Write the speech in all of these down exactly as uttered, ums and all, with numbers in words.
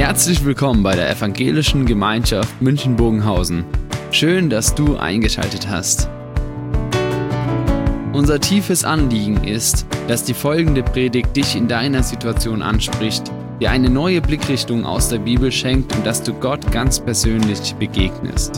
Herzlich willkommen bei der Evangelischen Gemeinschaft München-Bogenhausen. Schön, dass du eingeschaltet hast. Unser tiefes Anliegen ist, dass die folgende Predigt dich in deiner Situation anspricht, dir eine neue Blickrichtung aus der Bibel schenkt und dass du Gott ganz persönlich begegnest.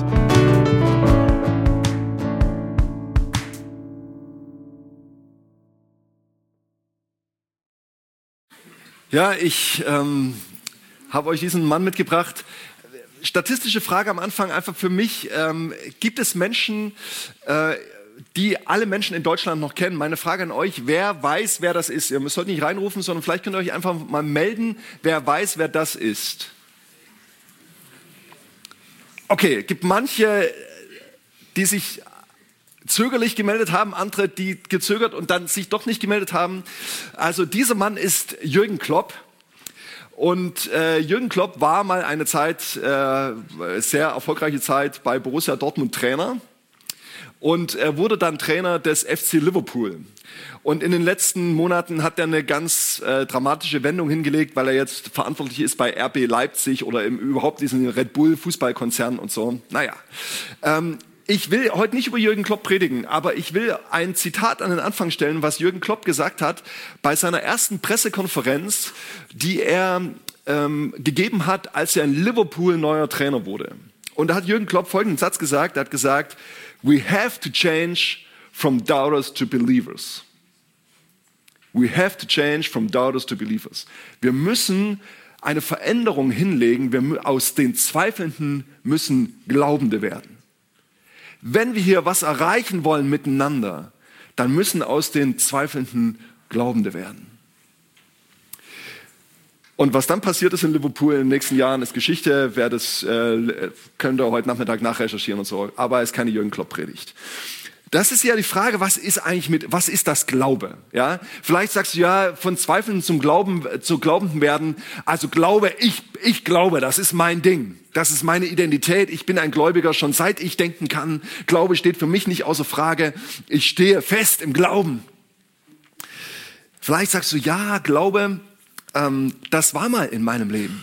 Ja, ich ähm, habe euch diesen Mann mitgebracht. Statistische Frage am Anfang einfach für mich. Ähm, gibt es Menschen, äh, die alle Menschen in Deutschland noch kennen? Meine Frage an euch, wer weiß, wer das ist? Ihr müsst heute nicht reinrufen, sondern vielleicht könnt ihr euch einfach mal melden, wer weiß, wer das ist. Okay, gibt manche, die sich zögerlich gemeldet haben, andere, die gezögert und dann sich doch nicht gemeldet haben. Also dieser Mann ist Jürgen Klopp. Und äh, Jürgen Klopp war mal eine Zeit, äh, sehr erfolgreiche Zeit bei Borussia Dortmund Trainer. Und er wurde dann Trainer des F C Liverpool. Und in den letzten Monaten hat er eine ganz äh, dramatische Wendung hingelegt, weil er jetzt verantwortlich ist bei R B Leipzig oder im, überhaupt diesen Red Bull Fußballkonzern und so. Naja, ähm, ich will heute nicht über Jürgen Klopp predigen, aber ich will ein Zitat an den Anfang stellen, was Jürgen Klopp gesagt hat bei seiner ersten Pressekonferenz, die er ähm, gegeben hat, als er in Liverpool neuer Trainer wurde. Und da hat Jürgen Klopp folgenden Satz gesagt, er hat gesagt, "We have to change from doubters to believers." We have to change from doubters to believers. Wir müssen eine Veränderung hinlegen, wir aus den Zweifelnden müssen Glaubende werden. Wenn wir hier was erreichen wollen miteinander, dann müssen aus den Zweifelnden Glaubende werden. Und was dann passiert ist in Liverpool in den nächsten Jahren, ist Geschichte. Wer das äh, könnt ihr heute Nachmittag nachrecherchieren und so. Aber es ist keine Jürgen Klopp-Predigt. Das ist ja die Frage, was ist eigentlich mit, was ist das Glaube? Ja, vielleicht sagst du ja, von Zweifeln zum Glauben, zu Glaubenden werden. Also Glaube, ich, ich glaube, das ist mein Ding. Das ist meine Identität. Ich bin ein Gläubiger schon seit ich denken kann. Glaube steht für mich nicht außer Frage. Ich stehe fest im Glauben. Vielleicht sagst du, ja, Glaube, ähm, das war mal in meinem Leben.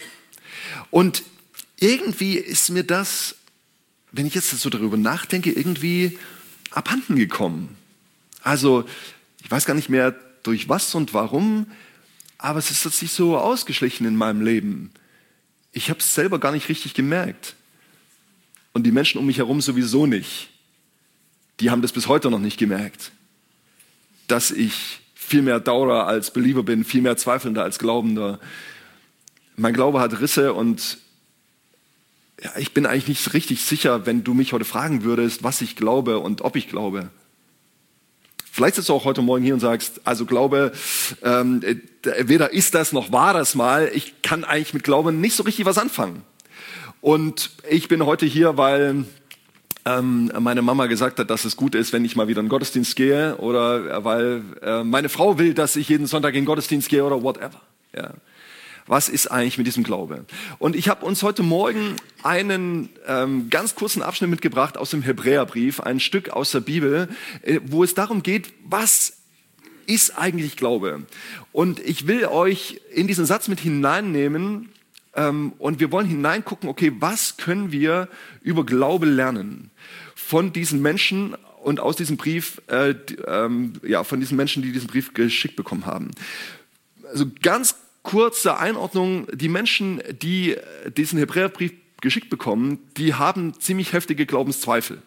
Und irgendwie ist mir das, wenn ich jetzt so darüber nachdenke, irgendwie abhanden gekommen. Also, ich weiß gar nicht mehr durch was und warum, aber es ist sich so ausgeschlichen in meinem Leben. Ich habe es selber gar nicht richtig gemerkt. Und die Menschen um mich herum sowieso nicht. Die haben das bis heute noch nicht gemerkt. Dass ich viel mehr Doubter als Believer bin, viel mehr Zweifelnder als Glaubender. Mein Glaube hat Risse und ja, ich bin eigentlich nicht richtig sicher, wenn du mich heute fragen würdest, was ich glaube und ob ich glaube. Vielleicht sitzt du auch heute Morgen hier und sagst, also Glaube, ähm, weder ist das noch war das mal. Ich kann eigentlich mit Glauben nicht so richtig was anfangen. Und ich bin heute hier, weil ähm, meine Mama gesagt hat, dass es gut ist, wenn ich mal wieder in den Gottesdienst gehe oder weil äh, meine Frau will, dass ich jeden Sonntag in den Gottesdienst gehe oder whatever. Ja. Was ist eigentlich mit diesem Glaube? Und ich habe uns heute Morgen einen ähm, ganz kurzen Abschnitt mitgebracht aus dem Hebräerbrief, ein Stück aus der Bibel, äh, wo es darum geht, was ist eigentlich Glaube? Und ich will euch in diesen Satz mit hineinnehmen ähm, und wir wollen hineingucken, okay, was können wir über Glaube lernen von diesen Menschen und aus diesem Brief, äh, ähm, ja, von diesen Menschen, die diesen Brief geschickt bekommen haben. Also ganz kurze Einordnung, die Menschen, die diesen Hebräerbrief geschickt bekommen, die haben ziemlich heftige Glaubenszweifel.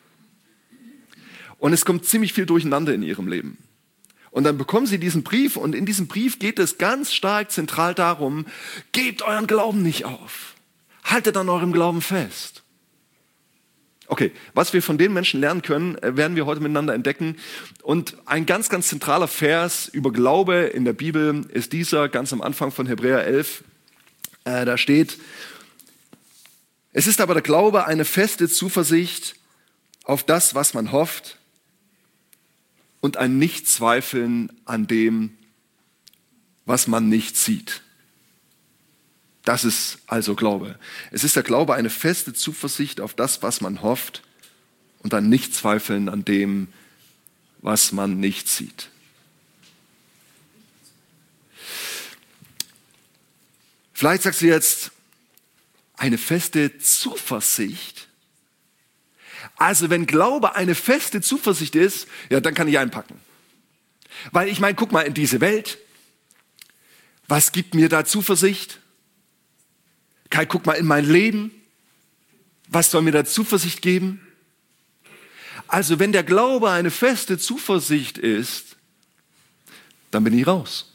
Und es kommt ziemlich viel durcheinander in ihrem Leben. Und dann bekommen sie diesen Brief und in diesem Brief geht es ganz stark zentral darum, gebt euren Glauben nicht auf. Haltet an eurem Glauben fest. Okay, was wir von den Menschen lernen können, werden wir heute miteinander entdecken. Und ein ganz, ganz zentraler Vers über Glaube in der Bibel ist dieser, ganz am Anfang von Hebräer elf. Äh, da steht, es ist aber der Glaube eine feste Zuversicht auf das, was man hofft und ein Nichtzweifeln an dem, was man nicht sieht. Das ist also Glaube. Es ist der Glaube eine feste Zuversicht auf das, was man hofft und ein Nichtzweifeln an dem, was man nicht sieht. Vielleicht sagst du jetzt, eine feste Zuversicht. Also wenn Glaube eine feste Zuversicht ist, ja, dann kann ich einpacken. Weil ich meine, guck mal in diese Welt. Was gibt mir da Zuversicht? Kai, guck mal in mein Leben. Was soll mir da Zuversicht geben? Also wenn der Glaube eine feste Zuversicht ist, dann bin ich raus.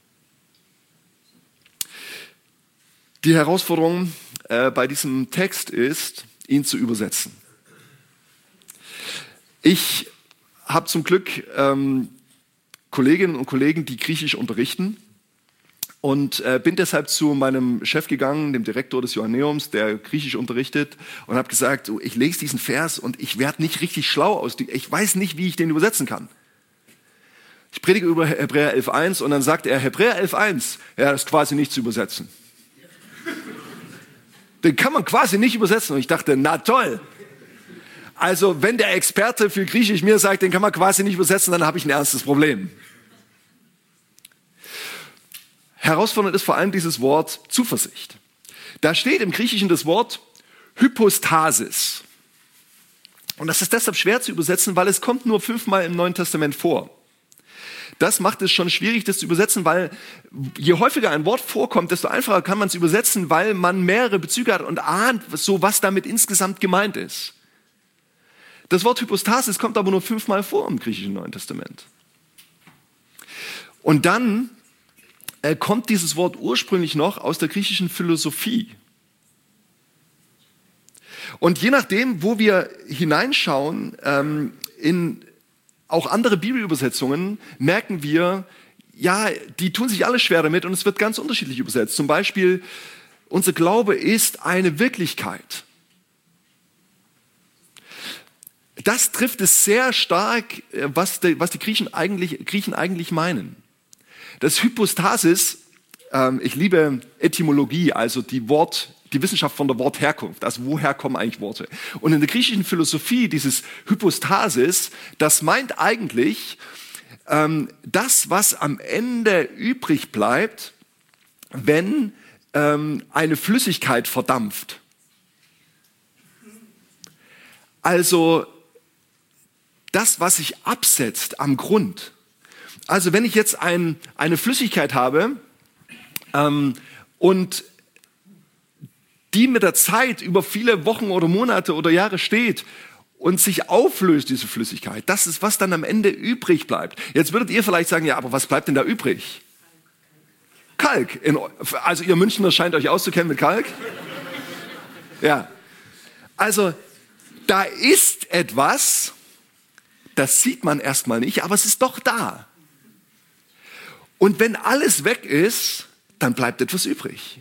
Die Herausforderung äh, bei diesem Text ist, ihn zu übersetzen. Ich habe zum Glück ähm, Kolleginnen und Kollegen, die Griechisch unterrichten und äh, bin deshalb zu meinem Chef gegangen, dem Direktor des Johanneums, der Griechisch unterrichtet, und habe gesagt, so, ich lese diesen Vers und ich werde nicht richtig schlau aus, ich weiß nicht, wie ich den übersetzen kann. Ich predige über Hebräer elf eins und dann sagt er, Hebräer elf eins, ja, das ist quasi nicht zu übersetzen. Den kann man quasi nicht übersetzen. Und ich dachte, na toll. Also wenn der Experte für Griechisch mir sagt, den kann man quasi nicht übersetzen, dann habe ich ein ernstes Problem. Herausfordernd ist vor allem dieses Wort Zuversicht. Da steht im Griechischen das Wort Hypostasis. Und das ist deshalb schwer zu übersetzen, weil es kommt nur fünfmal im Neuen Testament vor. Das macht es schon schwierig, das zu übersetzen, weil je häufiger ein Wort vorkommt, desto einfacher kann man es übersetzen, weil man mehrere Bezüge hat und ahnt, so was damit insgesamt gemeint ist. Das Wort Hypostasis kommt aber nur fünfmal vor im griechischen Neuen Testament. Und dann äh, kommt dieses Wort ursprünglich noch aus der griechischen Philosophie. Und je nachdem, wo wir hineinschauen ähm, in auch andere Bibelübersetzungen, merken wir, ja, die tun sich alle schwer damit und es wird ganz unterschiedlich übersetzt. Zum Beispiel, unser Glaube ist eine Wirklichkeit. Das trifft es sehr stark, was die, was die Griechen, eigentlich, Griechen eigentlich meinen. Das Hypostasis, ähm, ich liebe Etymologie, also die Wort, die Wissenschaft von der Wortherkunft, also woher kommen eigentlich Worte. Und in der griechischen Philosophie, dieses Hypostasis, das meint eigentlich ähm, das, was am Ende übrig bleibt, wenn ähm, eine Flüssigkeit verdampft. Also das, was sich absetzt am Grund. Also wenn ich jetzt ein, eine Flüssigkeit habe ähm, und die mit der Zeit über viele Wochen oder Monate oder Jahre steht und sich auflöst, diese Flüssigkeit, das ist, was dann am Ende übrig bleibt. Jetzt würdet ihr vielleicht sagen, ja, aber was bleibt denn da übrig? Kalk. In, also ihr Münchner scheint euch auszukennen mit Kalk. Ja. Also da ist etwas, das sieht man erstmal nicht, aber es ist doch da. Und wenn alles weg ist, dann bleibt etwas übrig.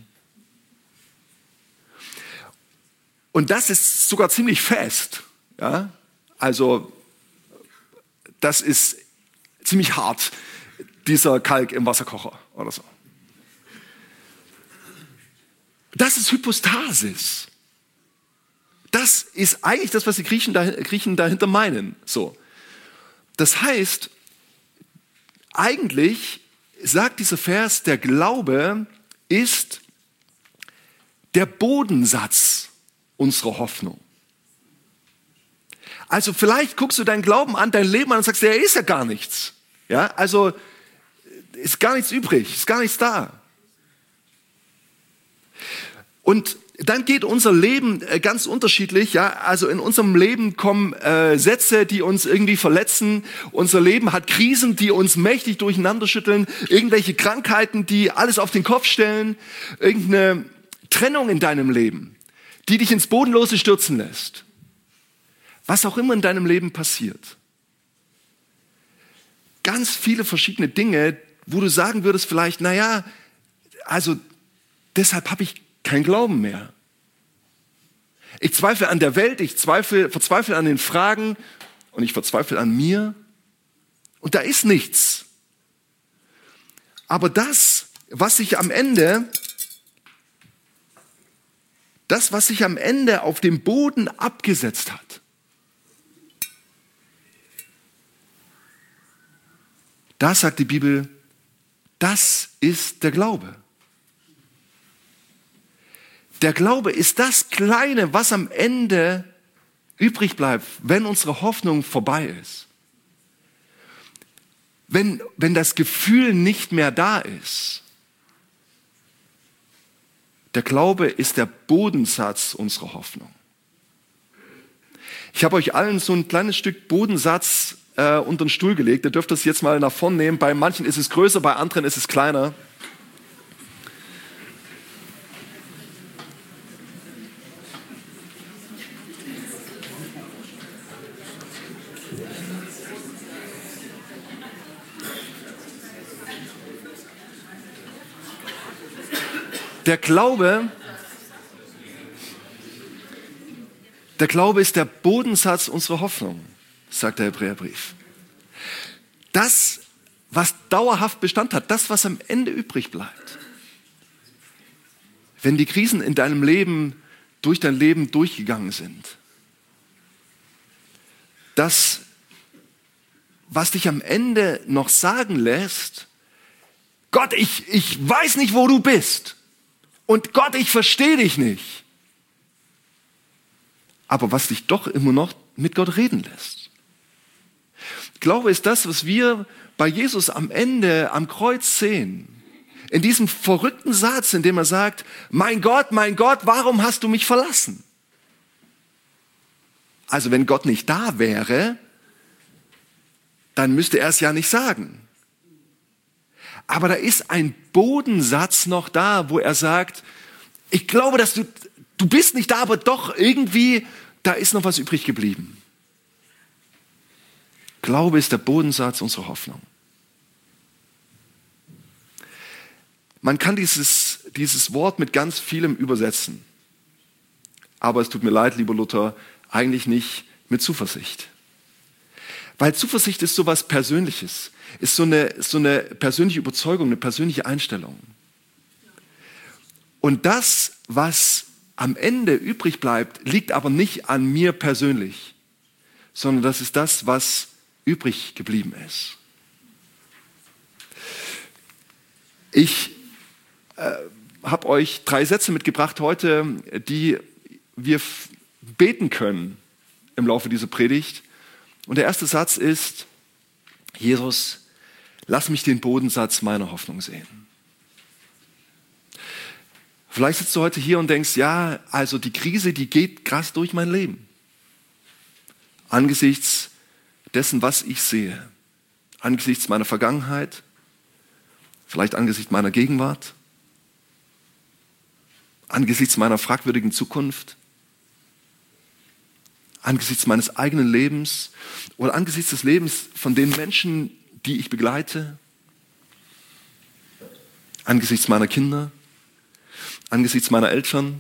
Und das ist sogar ziemlich fest. Ja? Also das ist ziemlich hart, dieser Kalk im Wasserkocher oder so. Das ist Hypostasis. Das ist eigentlich das, was die Griechen, da, Griechen dahinter meinen. So. Das heißt, eigentlich sagt dieser Vers, der Glaube ist der Bodensatz unserer Hoffnung. Also vielleicht guckst du deinen Glauben an, dein Leben an und sagst, ja, ist ja gar nichts. Ja, also ist gar nichts übrig, ist gar nichts da. Und dann geht unser Leben ganz unterschiedlich. Ja, also in unserem Leben kommen äh, Sätze, die uns irgendwie verletzen. Unser Leben hat Krisen, die uns mächtig durcheinander schütteln. Irgendwelche Krankheiten, die alles auf den Kopf stellen. Irgendeine Trennung in deinem Leben, die dich ins Bodenlose stürzen lässt. Was auch immer in deinem Leben passiert. Ganz viele verschiedene Dinge, wo du sagen würdest vielleicht, naja, also deshalb habe ich kein Glauben mehr. Ich zweifle an der Welt, ich zweifle, verzweifle an den Fragen und ich verzweifle an mir. Und da ist nichts. Aber das, was sich am Ende, das, was sich am Ende auf dem Boden abgesetzt hat, da sagt die Bibel, das ist der Glaube. Der Glaube ist das Kleine, was am Ende übrig bleibt, wenn unsere Hoffnung vorbei ist. Wenn, wenn das Gefühl nicht mehr da ist. Der Glaube ist der Bodensatz unserer Hoffnung. Ich habe euch allen so ein kleines Stück Bodensatz äh, unter den Stuhl gelegt. Ihr dürft das jetzt mal nach vorne nehmen. Bei manchen ist es größer, bei anderen ist es kleiner. Der Glaube, der Glaube ist der Bodensatz unserer Hoffnung, sagt der Hebräerbrief. Das, was dauerhaft Bestand hat, das, was am Ende übrig bleibt. Wenn die Krisen in deinem Leben durch dein Leben durchgegangen sind. Das, was dich am Ende noch sagen lässt, Gott, ich, ich weiß nicht, wo du bist. Und Gott, ich verstehe dich nicht. Aber was dich doch immer noch mit Gott reden lässt. Glaube ist das, was wir bei Jesus am Ende am Kreuz sehen. In diesem verrückten Satz, in dem er sagt, mein Gott, mein Gott, warum hast du mich verlassen? Also wenn Gott nicht da wäre, dann müsste er es ja nicht sagen. Aber da ist ein Bodensatz noch da, wo er sagt, ich glaube, dass du, du bist nicht da, aber doch irgendwie, da ist noch was übrig geblieben. Glaube ist der Bodensatz unserer Hoffnung. Man kann dieses, dieses Wort mit ganz vielem übersetzen. Aber es tut mir leid, lieber Luther, eigentlich nicht mit Zuversicht. Weil Zuversicht ist so was Persönliches, ist so eine, so eine persönliche Überzeugung, eine persönliche Einstellung. Und das, was am Ende übrig bleibt, liegt aber nicht an mir persönlich, sondern das ist das, was übrig geblieben ist. Ich äh, habe euch drei Sätze mitgebracht heute, die wir f- beten können im Laufe dieser Predigt. Und der erste Satz ist, Jesus, lass mich den Bodensatz meiner Hoffnung sehen. Vielleicht sitzt du heute hier und denkst, ja, also die Krise, die geht krass durch mein Leben. Angesichts dessen, was ich sehe, angesichts meiner Vergangenheit, vielleicht angesichts meiner Gegenwart, angesichts meiner fragwürdigen Zukunft, angesichts meines eigenen Lebens oder angesichts des Lebens von den Menschen, die ich begleite, angesichts meiner Kinder, angesichts meiner Eltern,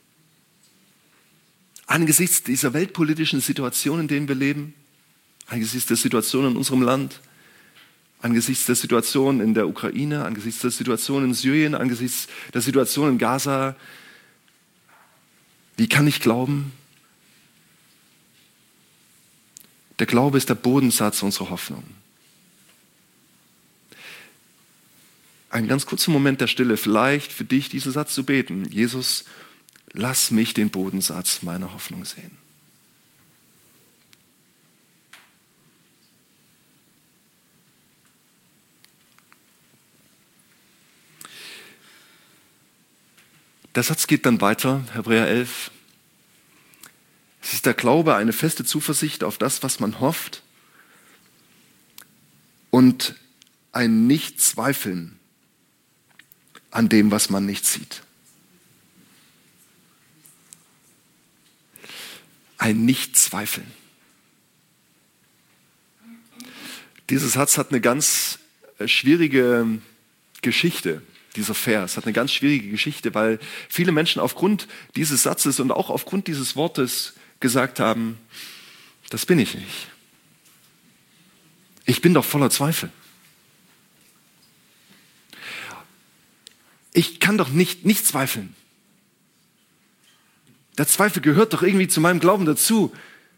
angesichts dieser weltpolitischen Situation, in der wir leben, angesichts der Situation in unserem Land, angesichts der Situation in der Ukraine, angesichts der Situation in Syrien, angesichts der Situation in Gaza. Wie kann ich glauben? Der Glaube ist der Bodensatz unserer Hoffnung. Ein ganz kurzer Moment der Stille, vielleicht für dich diesen Satz zu beten. Jesus, lass mich den Bodensatz meiner Hoffnung sehen. Der Satz geht dann weiter, Hebräer elf. Es ist der Glaube, eine feste Zuversicht auf das, was man hofft und ein Nicht-Zweifeln an dem, was man nicht sieht. Ein Nicht-Zweifeln. Dieser Satz hat eine ganz schwierige Geschichte. Dieser Vers hat eine ganz schwierige Geschichte, weil viele Menschen aufgrund dieses Satzes und auch aufgrund dieses Wortes gesagt haben, das bin ich nicht. Ich bin doch voller Zweifel. Ich kann doch nicht, nicht zweifeln. Der Zweifel gehört doch irgendwie zu meinem Glauben dazu.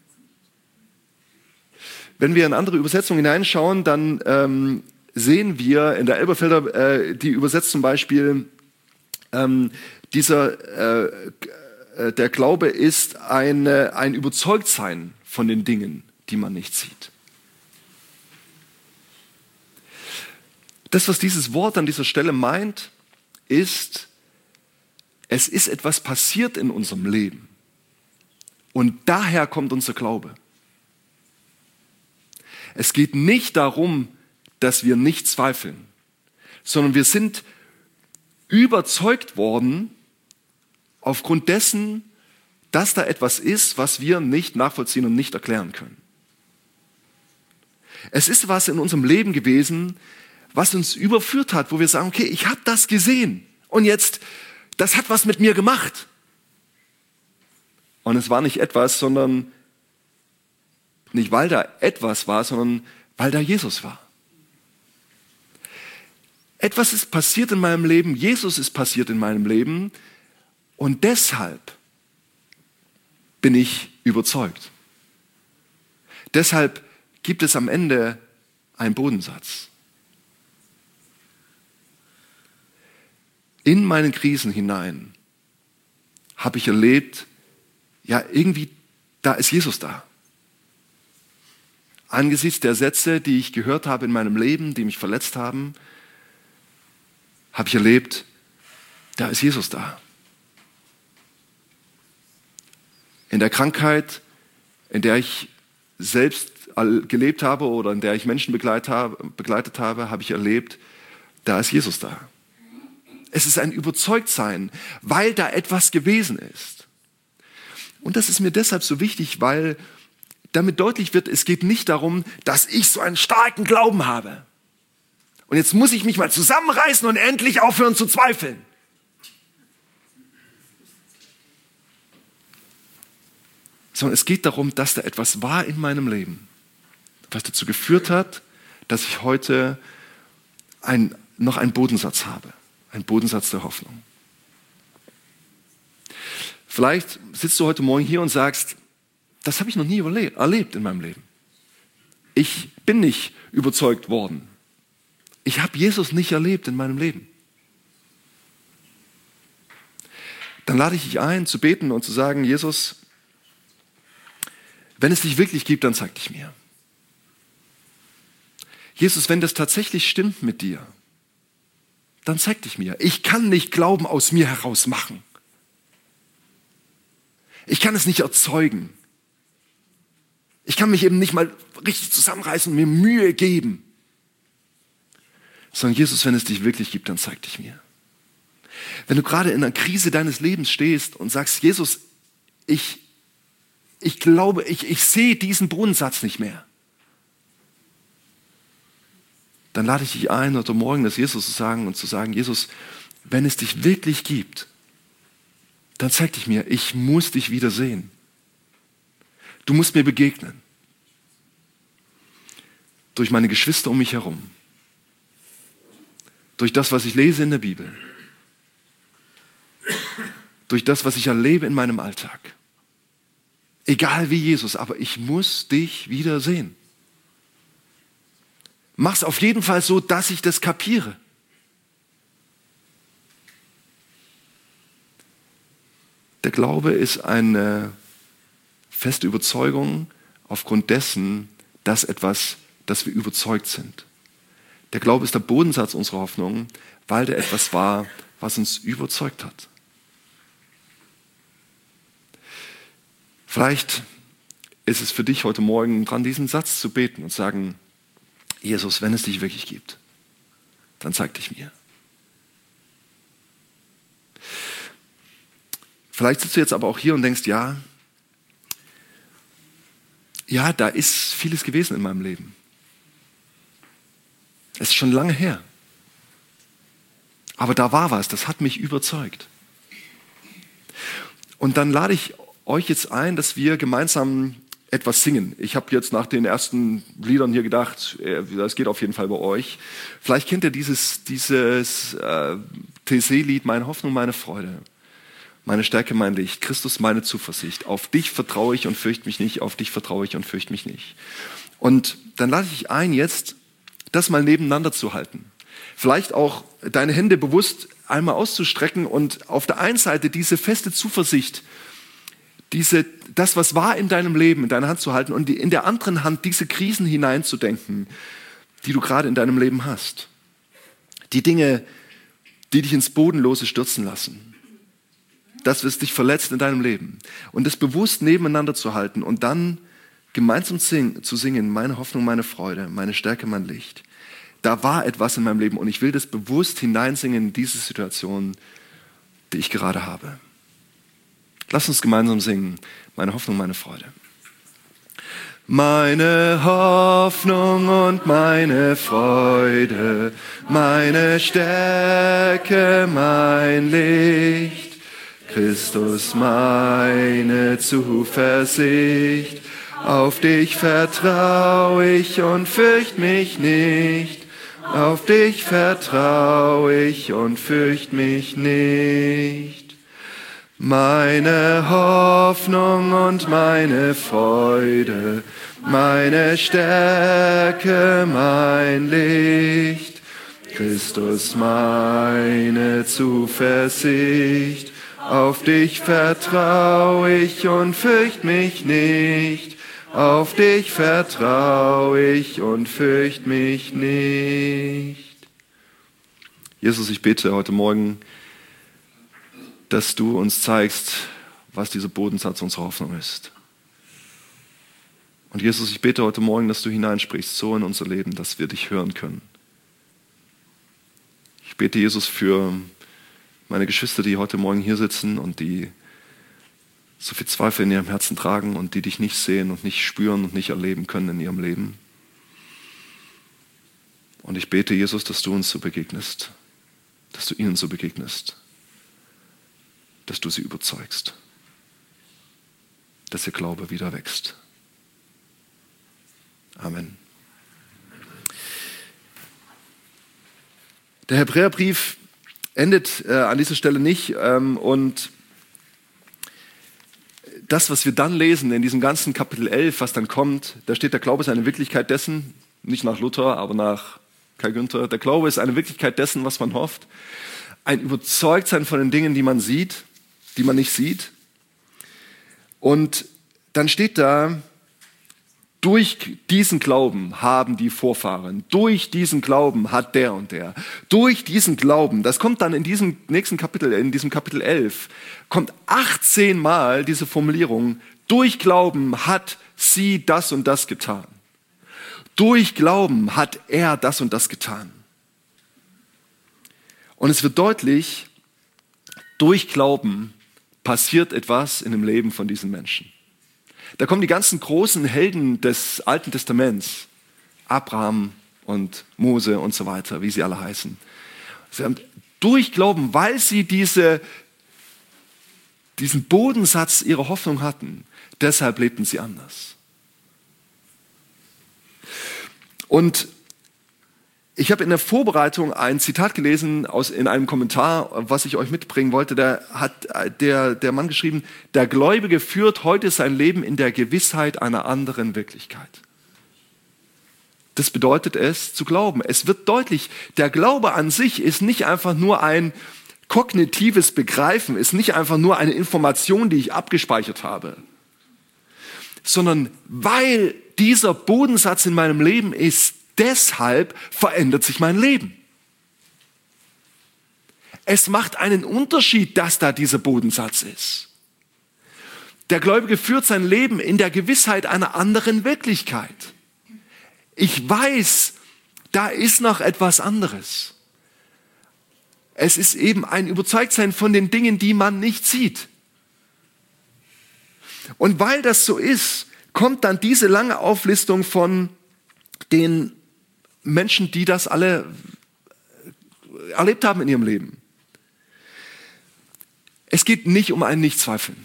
Wenn wir in andere Übersetzungen hineinschauen, dann ähm, sehen wir in der Elberfelder, äh, die übersetzt zum Beispiel, Ähm, dieser, äh, äh, der Glaube ist eine, ein Überzeugtsein von den Dingen, die man nicht sieht. Das, was dieses Wort an dieser Stelle meint, ist, es ist etwas passiert in unserem Leben. Und daher kommt unser Glaube. Es geht nicht darum, dass wir nicht zweifeln, sondern wir sind überzeugt worden aufgrund dessen, dass da etwas ist, was wir nicht nachvollziehen und nicht erklären können. Es ist was in unserem Leben gewesen, was uns überführt hat, wo wir sagen, okay, ich habe das gesehen und jetzt, das hat was mit mir gemacht. Und es war nicht etwas, sondern nicht weil da etwas war, sondern weil da Jesus war. Etwas ist passiert in meinem Leben, Jesus ist passiert in meinem Leben und deshalb bin ich überzeugt. Deshalb gibt es am Ende einen Bodensatz. In meinen Krisen hinein habe ich erlebt, ja irgendwie, da ist Jesus da. Angesichts der Sätze, die ich gehört habe in meinem Leben, die mich verletzt haben, habe ich erlebt, da ist Jesus da. In der Krankheit, in der ich selbst gelebt habe oder in der ich Menschen begleitet habe, begleitet habe, habe ich erlebt, da ist Jesus da. Es ist ein Überzeugtsein, weil da etwas gewesen ist. Und das ist mir deshalb so wichtig, weil damit deutlich wird, es geht nicht darum, dass ich so einen starken Glauben habe. Und jetzt muss ich mich mal zusammenreißen und endlich aufhören zu zweifeln. Sondern es geht darum, dass da etwas war in meinem Leben, was dazu geführt hat, dass ich heute ein, noch einen Bodensatz habe. Ein Bodensatz der Hoffnung. Vielleicht sitzt du heute Morgen hier und sagst, das habe ich noch nie erlebt in meinem Leben. Ich bin nicht überzeugt worden. Ich habe Jesus nicht erlebt in meinem Leben. Dann lade ich dich ein, zu beten und zu sagen, Jesus, wenn es dich wirklich gibt, dann zeig dich mir. Jesus, wenn das tatsächlich stimmt mit dir, dann zeig dich mir. Ich kann nicht Glauben aus mir heraus machen. Ich kann es nicht erzeugen. Ich kann mich eben nicht mal richtig zusammenreißen und mir Mühe geben. Sondern Jesus, wenn es dich wirklich gibt, dann zeig dich mir. Wenn du gerade in einer Krise deines Lebens stehst und sagst, Jesus, ich, ich glaube, ich, ich sehe diesen Bodensatz nicht mehr. Dann lade ich dich ein, heute Morgen das Jesus zu sagen und zu sagen, Jesus, wenn es dich wirklich gibt, dann zeig dich mir, ich muss dich wieder sehen. Du musst mir begegnen. Durch meine Geschwister um mich herum. Durch das, was ich lese in der Bibel. Durch das, was ich erlebe in meinem Alltag. Egal wie Jesus, aber ich muss dich wieder sehen. Mach's auf jeden Fall so, dass ich das kapiere. Der Glaube ist eine feste Überzeugung aufgrund dessen, dass etwas, dass wir überzeugt sind. Der Glaube ist der Bodensatz unserer Hoffnung, weil der etwas war, was uns überzeugt hat. Vielleicht ist es für dich heute Morgen dran, diesen Satz zu beten und sagen, Jesus, wenn es dich wirklich gibt, dann zeig dich mir. Vielleicht sitzt du jetzt aber auch hier und denkst, ja, ja, da ist vieles gewesen in meinem Leben. Es ist schon lange her. Aber da war was, das hat mich überzeugt. Und dann lade ich euch jetzt ein, dass wir gemeinsam etwas singen. Ich habe jetzt nach den ersten Liedern hier gedacht, das geht auf jeden Fall bei euch. Vielleicht kennt ihr dieses, dieses äh, T C-Lied, meine Hoffnung, meine Freude, meine Stärke, mein Licht, Christus, meine Zuversicht. Auf dich vertraue ich und fürchte mich nicht, auf dich vertraue ich und fürchte mich nicht. Und dann lade ich dich ein, jetzt das mal nebeneinander zu halten. Vielleicht auch deine Hände bewusst einmal auszustrecken und auf der einen Seite diese feste Zuversicht, diese, das, was war in deinem Leben, in deiner Hand zu halten und in der anderen Hand diese Krisen hineinzudenken, die du gerade in deinem Leben hast. Die Dinge, die dich ins Bodenlose stürzen lassen. Das, was dich verletzt in deinem Leben. Und das bewusst nebeneinander zu halten und dann gemeinsam sing, zu singen, meine Hoffnung, meine Freude, meine Stärke, mein Licht. Da war etwas in meinem Leben und ich will das bewusst hineinsingen in diese Situation, die ich gerade habe. Lass uns gemeinsam singen, meine Hoffnung, meine Freude. Meine Hoffnung und meine Freude, meine Stärke, mein Licht, Christus meine Zuversicht, auf dich vertraue ich und fürcht mich nicht, auf dich vertraue ich und fürcht mich nicht. Meine Hoffnung und meine Freude, meine Stärke, mein Licht, Christus meine Zuversicht, auf dich vertraue ich und fürcht mich nicht, auf dich vertraue ich und fürcht mich nicht. Jesus, ich bete heute Morgen, dass du uns zeigst, was dieser Bodensatz unserer Hoffnung ist. Und Jesus, ich bete heute Morgen, dass du hineinsprichst so in unser Leben, dass wir dich hören können. Ich bete, Jesus, für meine Geschwister, die heute Morgen hier sitzen und die so viel Zweifel in ihrem Herzen tragen und die dich nicht sehen und nicht spüren und nicht erleben können in ihrem Leben. Und ich bete, Jesus, dass du uns so begegnest, dass du ihnen so begegnest, dass du sie überzeugst, dass ihr Glaube wieder wächst. Amen. Der Hebräerbrief endet äh, an dieser Stelle nicht ähm, und das, was wir dann lesen in diesem ganzen Kapitel elf, was dann kommt, da steht, der Glaube ist eine Wirklichkeit dessen, nicht nach Luther, aber nach Kai Günther, der Glaube ist eine Wirklichkeit dessen, was man hofft. Ein Überzeugtsein von den Dingen, die man sieht, die man nicht sieht. Und dann steht da, durch diesen Glauben haben die Vorfahren, durch diesen Glauben hat der und der, durch diesen Glauben, das kommt dann in diesem nächsten Kapitel, in diesem Kapitel elf, kommt achtzehn Mal diese Formulierung, durch Glauben hat sie das und das getan. Durch Glauben hat er das und das getan. Und es wird deutlich, durch Glauben passiert etwas in dem Leben von diesen Menschen. Da kommen die ganzen großen Helden des Alten Testaments, Abraham und Mose und so weiter, wie sie alle heißen. Sie haben durch Glauben, weil sie diese, diesen Bodensatz ihrer Hoffnung hatten, deshalb lebten sie anders. Und ich habe in der Vorbereitung ein Zitat gelesen aus, in einem Kommentar, was ich euch mitbringen wollte. Da hat der, der Mann geschrieben, der Gläubige führt heute sein Leben in der Gewissheit einer anderen Wirklichkeit. Das bedeutet es, zu glauben. Es wird deutlich, der Glaube an sich ist nicht einfach nur ein kognitives Begreifen, ist nicht einfach nur eine Information, die ich abgespeichert habe, sondern weil dieser Bodensatz in meinem Leben ist, deshalb verändert sich mein Leben. Es macht einen Unterschied, dass da dieser Bodensatz ist. Der Gläubige führt sein Leben in der Gewissheit einer anderen Wirklichkeit. Ich weiß, da ist noch etwas anderes. Es ist eben ein Überzeugtsein von den Dingen, die man nicht sieht. Und weil das so ist, kommt dann diese lange Auflistung von den Menschen, die das alle erlebt haben in ihrem Leben. Es geht nicht um ein Nichtzweifeln.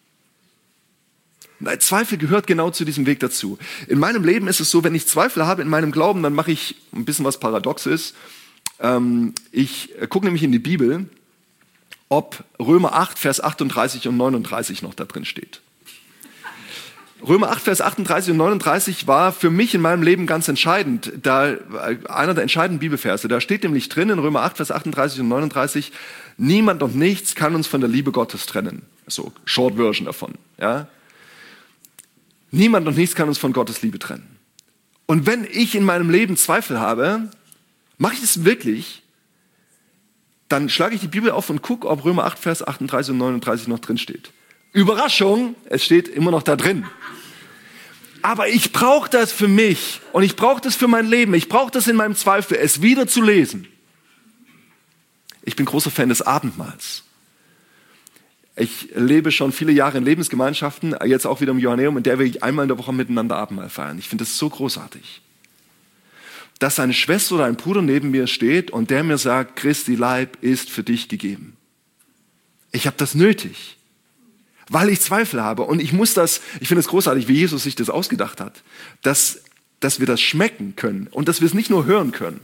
Nein, Zweifel gehört genau zu diesem Weg dazu. In meinem Leben ist es so, wenn ich Zweifel habe in meinem Glauben, dann mache ich ein bisschen was Paradoxes. Ich gucke nämlich in die Bibel, ob Römer acht, Vers achtunddreißig und neununddreißig noch da drin steht. Römer acht, Vers achtunddreißig und neununddreißig war für mich in meinem Leben ganz entscheidend. Da, einer der entscheidenden Bibelverse. Da steht nämlich drin in Römer acht, Vers achtunddreißig und neununddreißig, niemand und nichts kann uns von der Liebe Gottes trennen. So, Short Version davon. Ja? Niemand und nichts kann uns von Gottes Liebe trennen. Und wenn ich in meinem Leben Zweifel habe, mache ich es wirklich, dann schlage ich die Bibel auf und gucke, ob Römer acht, Vers achtunddreißig und neununddreißig noch drin steht. Überraschung, es steht immer noch da drin. Aber ich brauche das für mich und ich brauche das für mein Leben. Ich brauche das in meinem Zweifel, es wieder zu lesen. Ich bin großer Fan des Abendmahls. Ich lebe schon viele Jahre in Lebensgemeinschaften, jetzt auch wieder im Johanneum, in der wir einmal in der Woche miteinander Abendmahl feiern. Ich finde das so großartig. Dass eine Schwester oder ein Bruder neben mir steht und der mir sagt, Christi Leib ist für dich gegeben. Ich habe das nötig. Weil ich Zweifel habe und ich muss das, ich finde es großartig, wie Jesus sich das ausgedacht hat, dass, dass wir das schmecken können und dass wir es nicht nur hören können,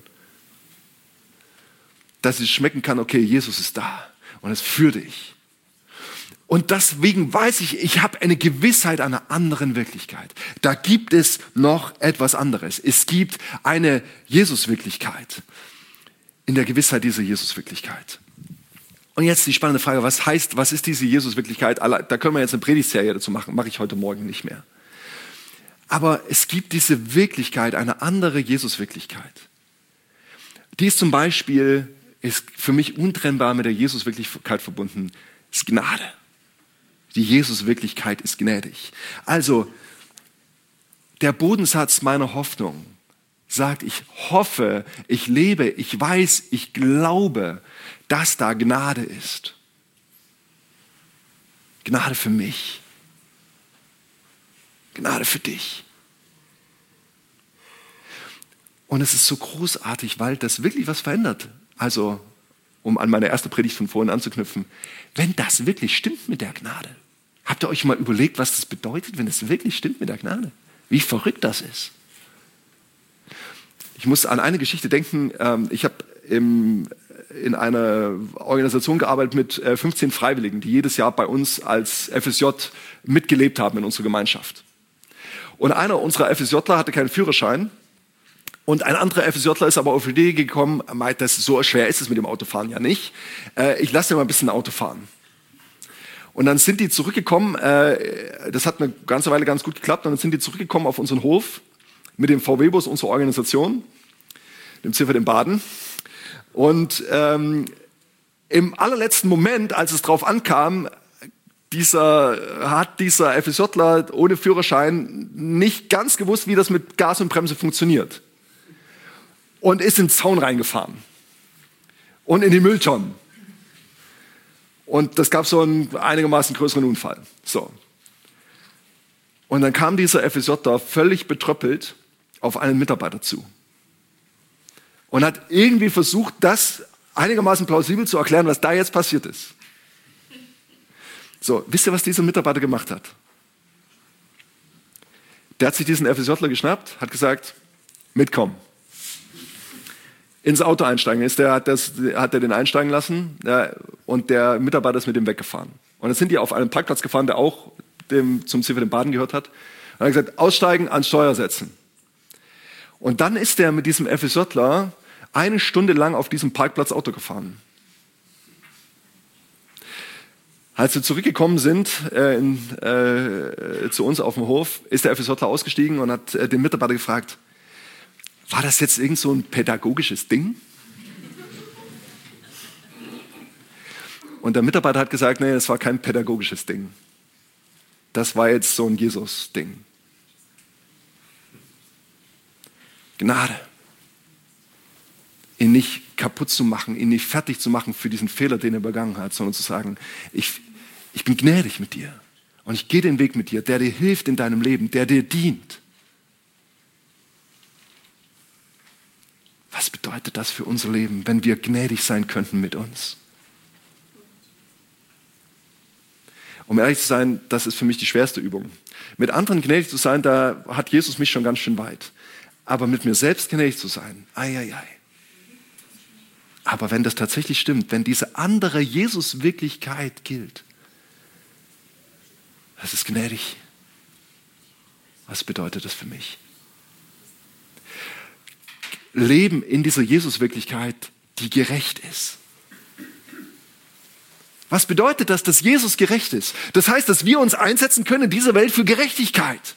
dass ich schmecken kann, okay, Jesus ist da und es führt dich. Und deswegen weiß ich, ich habe eine Gewissheit einer anderen Wirklichkeit. Da gibt es noch etwas anderes. Es gibt eine Jesus-Wirklichkeit in der Gewissheit dieser Jesus-Wirklichkeit. Und jetzt die spannende Frage, was heißt, was ist diese Jesus-Wirklichkeit? Da können wir jetzt eine Predigtserie dazu machen, mache ich heute Morgen nicht mehr. Aber es gibt diese Wirklichkeit, eine andere Jesus-Wirklichkeit. Die ist zum Beispiel, ist für mich untrennbar mit der Jesus-Wirklichkeit verbunden, ist Gnade. Die Jesus-Wirklichkeit ist gnädig. Also, der Bodensatz meiner Hoffnung sagt, ich hoffe, ich lebe, ich weiß, ich glaube, dass da Gnade ist. Gnade für mich. Gnade für dich. Und es ist so großartig, weil das wirklich was verändert. Also, um an meine erste Predigt von vorhin anzuknüpfen, wenn das wirklich stimmt mit der Gnade. Habt ihr euch mal überlegt, was das bedeutet, wenn es wirklich stimmt mit der Gnade? Wie verrückt das ist. Ich muss an eine Geschichte denken. Ich habe im in einer Organisation gearbeitet mit fünfzehn Freiwilligen, die jedes Jahr bei uns als F S J mitgelebt haben in unserer Gemeinschaft. Und einer unserer F S Jler hatte keinen Führerschein und ein anderer F S Jler ist aber auf die Idee gekommen, meint, das so schwer ist es mit dem Autofahren ja nicht. Ich lasse dir mal ein bisschen Auto fahren. Und dann sind die zurückgekommen, das hat eine ganze Weile ganz gut geklappt, und dann sind die zurückgekommen auf unseren Hof mit dem V W-Bus unserer Organisation, dem Ziffer dem Baden. Und ähm, im allerletzten Moment, als es drauf ankam, dieser, hat dieser F S Jler ohne Führerschein nicht ganz gewusst, wie das mit Gas und Bremse funktioniert. Und ist in den Zaun reingefahren. Und in die Mülltonnen. Und das gab so einen einigermaßen größeren Unfall. So. Und dann kam dieser F S Jler völlig betröppelt auf einen Mitarbeiter zu. Und hat irgendwie versucht, das einigermaßen plausibel zu erklären, was da jetzt passiert ist. So, wisst ihr, was dieser Mitarbeiter gemacht hat? Der hat sich diesen F S Jler geschnappt, hat gesagt, mitkommen. Ins Auto einsteigen. Ist der, hat, das, hat er den einsteigen lassen, ja, und der Mitarbeiter ist mit dem weggefahren. Und dann sind die auf einen Parkplatz gefahren, der auch dem, zum Ziffer dem Baden gehört hat. Und hat gesagt, aussteigen, ans Steuer setzen. Und dann ist der mit diesem F S Jler eine Stunde lang auf diesem Parkplatz Auto gefahren. Als wir zurückgekommen sind äh, in, äh, zu uns auf dem Hof, ist der F S Jler ausgestiegen und hat äh, den Mitarbeiter gefragt, war das jetzt irgend so ein pädagogisches Ding? Und der Mitarbeiter hat gesagt, nee, das war kein pädagogisches Ding. Das war jetzt so ein Jesus-Ding. Gnade. Ihn nicht kaputt zu machen, ihn nicht fertig zu machen für diesen Fehler, den er begangen hat, sondern zu sagen, ich, ich bin gnädig mit dir und ich gehe den Weg mit dir, der dir hilft in deinem Leben, der dir dient. Was bedeutet das für unser Leben, wenn wir gnädig sein könnten mit uns? Um ehrlich zu sein, das ist für mich die schwerste Übung. Mit anderen gnädig zu sein, da hat Jesus mich schon ganz schön weit. Aber mit mir selbst gnädig zu sein, ei, ei, ei. Aber wenn das tatsächlich stimmt, wenn diese andere Jesus-Wirklichkeit gilt, das ist gnädig. Was bedeutet das für mich? Leben in dieser Jesus-Wirklichkeit, die gerecht ist. Was bedeutet das, dass Jesus gerecht ist? Das heißt, dass wir uns einsetzen können in dieser Welt für Gerechtigkeit.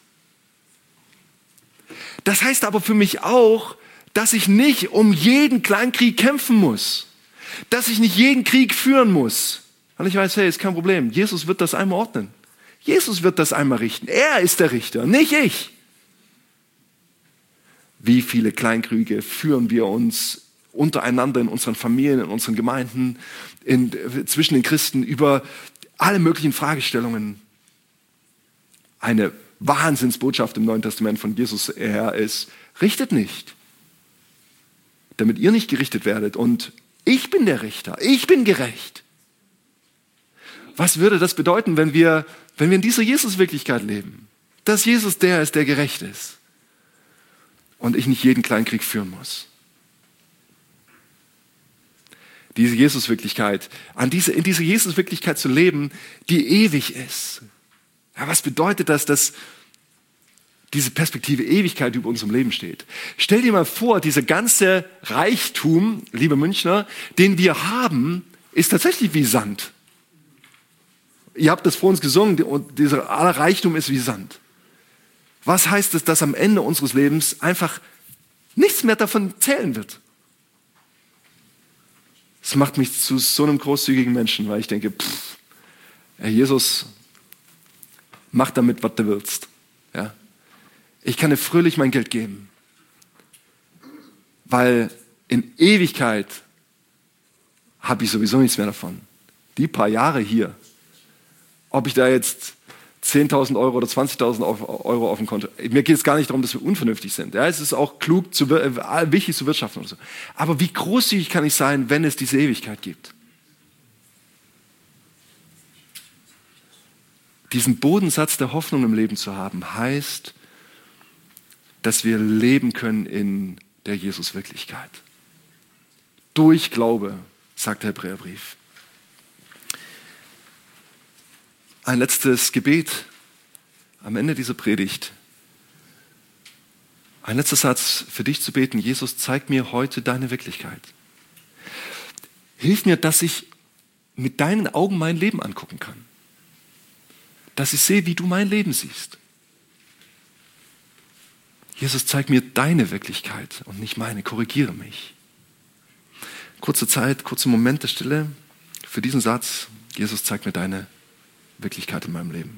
Das heißt aber für mich auch, dass ich nicht um jeden Kleinkrieg kämpfen muss. Dass ich nicht jeden Krieg führen muss. Und ich weiß, hey, ist kein Problem. Jesus wird das einmal ordnen. Jesus wird das einmal richten. Er ist der Richter, nicht ich. Wie viele Kleinkriege führen wir uns untereinander in unseren Familien, in unseren Gemeinden, in, zwischen den Christen über alle möglichen Fragestellungen. Eine Wahnsinnsbotschaft im Neuen Testament von Jesus her ist, richtet nicht, damit ihr nicht gerichtet werdet. Und ich bin der Richter, ich bin gerecht. Was würde das bedeuten, wenn wir, wenn wir in dieser Jesus-Wirklichkeit leben? Dass Jesus der ist, der gerecht ist. Und ich nicht jeden Kleinkrieg führen muss. Diese Jesus-Wirklichkeit, an diese, in dieser Jesus-Wirklichkeit zu leben, die ewig ist. Ja, was bedeutet das, dass diese Perspektive Ewigkeit über unserem Leben steht? Stell dir mal vor, dieser ganze Reichtum, liebe Münchner, den wir haben, ist tatsächlich wie Sand. Ihr habt das vor uns gesungen und dieser aller Reichtum ist wie Sand. Was heißt es, dass am Ende unseres Lebens einfach nichts mehr davon zählen wird? Das macht mich zu so einem großzügigen Menschen, weil ich denke, pff, Herr Jesus, mach damit, was du willst. Ja? Ich kann dir fröhlich mein Geld geben, weil in Ewigkeit habe ich sowieso nichts mehr davon. Die paar Jahre hier, ob ich da jetzt zehntausend Euro oder zwanzigtausend Euro auf dem Konto. Mir geht es gar nicht darum, dass wir unvernünftig sind. Ja, es ist auch klug, zu, äh, wichtig zu wirtschaften oder so. Aber wie großzügig kann ich sein, wenn es diese Ewigkeit gibt? Diesen Bodensatz der Hoffnung im Leben zu haben, heißt, dass wir leben können in der Jesus-Wirklichkeit. Durch Glaube, sagt der Hebräerbrief. Ein letztes Gebet am Ende dieser Predigt. Ein letzter Satz für dich zu beten. Jesus, zeig mir heute deine Wirklichkeit. Hilf mir, dass ich mit deinen Augen mein Leben angucken kann. Dass ich sehe, wie du mein Leben siehst. Jesus, zeig mir deine Wirklichkeit und nicht meine. Korrigiere mich. Kurze Zeit, kurzer Moment der Stille für diesen Satz. Jesus, zeig mir deine Wirklichkeit in meinem Leben.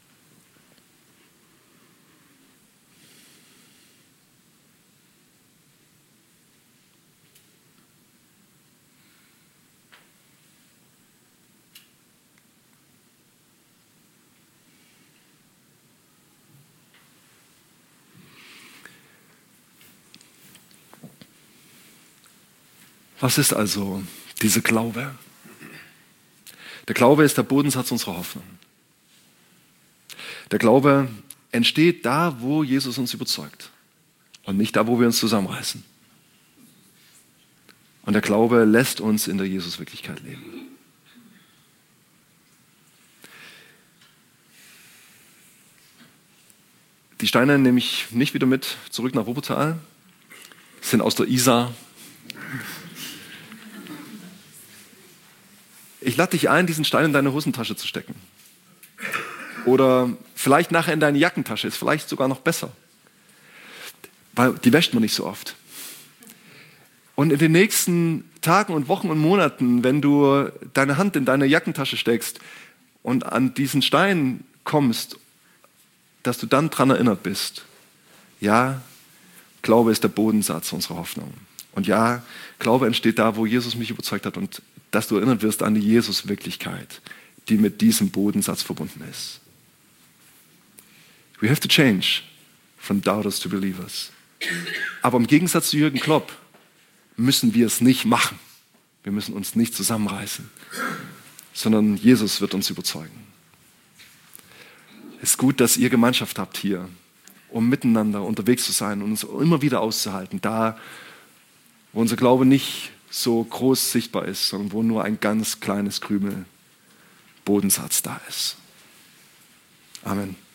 Was ist also dieser Glaube? Der Glaube ist der Bodensatz unserer Hoffnung. Der Glaube entsteht da, wo Jesus uns überzeugt und nicht da, wo wir uns zusammenreißen. Und der Glaube lässt uns in der Jesus-Wirklichkeit leben. Die Steine nehme ich nicht wieder mit zurück nach Wuppertal. Das sind aus der Isar. Ich lade dich ein, diesen Stein in deine Hosentasche zu stecken. Oder vielleicht nachher in deine Jackentasche, ist vielleicht sogar noch besser. Weil die wäscht man nicht so oft. Und in den nächsten Tagen und Wochen und Monaten, wenn du deine Hand in deine Jackentasche steckst und an diesen Stein kommst, dass du dann daran erinnert bist, ja, Glaube ist der Bodensatz unserer Hoffnung. Und ja, Glaube entsteht da, wo Jesus mich überzeugt hat und dass du erinnert wirst an die Jesus-Wirklichkeit, die mit diesem Bodensatz verbunden ist. We have to change from doubters to believers. Aber im Gegensatz zu Jürgen Klopp müssen wir es nicht machen. Wir müssen uns nicht zusammenreißen, sondern Jesus wird uns überzeugen. Es ist gut, dass ihr Gemeinschaft habt hier, um miteinander unterwegs zu sein und uns immer wieder auszuhalten, da wo unser Glaube nicht so groß sichtbar ist, sondern wo nur ein ganz kleines Krümel Bodensatz da ist. Amen.